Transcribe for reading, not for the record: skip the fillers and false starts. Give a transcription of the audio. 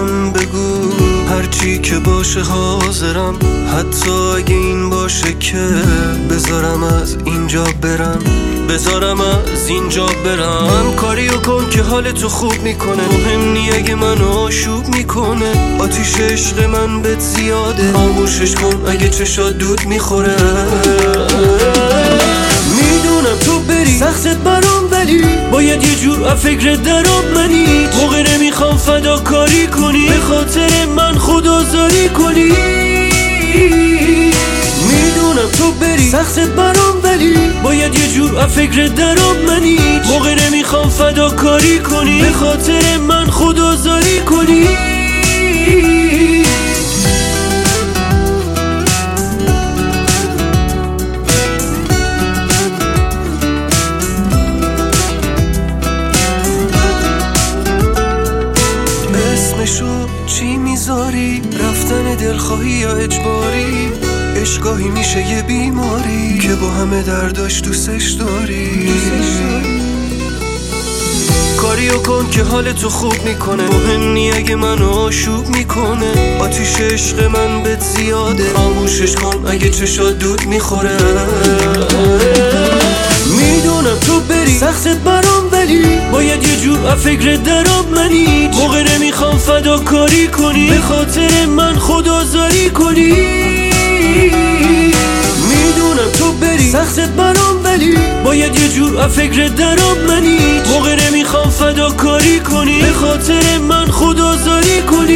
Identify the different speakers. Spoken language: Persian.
Speaker 1: من بگو هرچی که باشه حاضرم، حتی اگه این باشه که بذارم از اینجا برم، بذارم از اینجا برم. کاریو کن که حال تو خوب میکنه، مهم نی اگه منو آشوب میکنه. آتیش عشق من بهت زیاده، خاموشش کن اگه چشات دود میخوره. میدونم تو بری سختت برام، ولی باید یه جور فکرت درام منی. موقع نمیخوام فداکاری کنی، به خاطر من خودآزاری کنی. میدونم تو بری سختت برام، ولی باید یه جور فکرت درام منی. موقع نمیخوام فداکاری کنی، به خاطر من خودآزاری کنی. اسمشو چی میذاری؟ رفتن دلخواهی یا اجباری؟ عشقاهی میشه یه بیماری که با همه درداش دوستش داری. کاریو کن که حال تو خوب میکنه، مهم نی اگه منو آشوب میکنه. آتیش عشق من بهت زیاده، خاموشش کن اگه چشات دود میخوره. میدونم تو بری سختت برام، ولی باید یه جور فکرت درام منی. موقع نمیخوام فداکاری کنی، به خاطر من خودآزاری کنی. میدونم تو بری سختت برام، ولی باید یه جور فکرت درام منی. موقع نمیخوام فداکاری کنی، به خاطر من خودآزاری کنی.